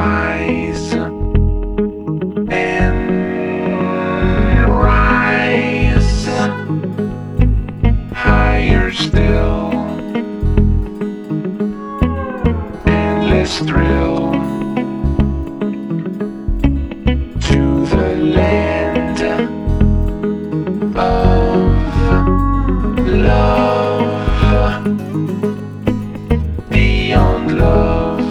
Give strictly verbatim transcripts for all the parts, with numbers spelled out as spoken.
rise and rise higher still, endless thrill to the land of love, beyond love.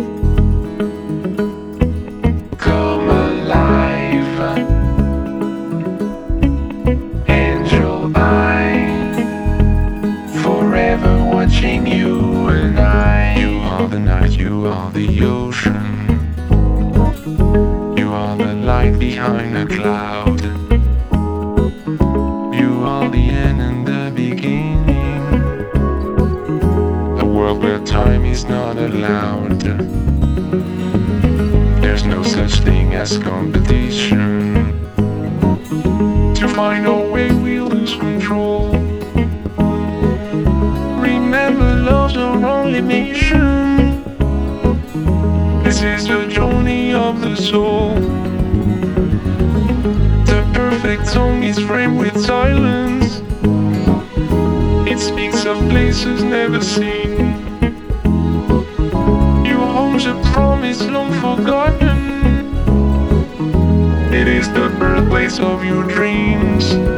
Come alive, angel eye, forever watching you and I. You are the night, you are the ocean, you are the light behind the cloud, you are the end and the beginning, a world where time is not allowed. There's no such thing as competition. To find our way we lose control. Remember, love's our only mission. This is the journey of the soul. The perfect song is framed with silence. It speaks of places never seen. Your home's a promise long forgotten. It is the birthplace of your dreams.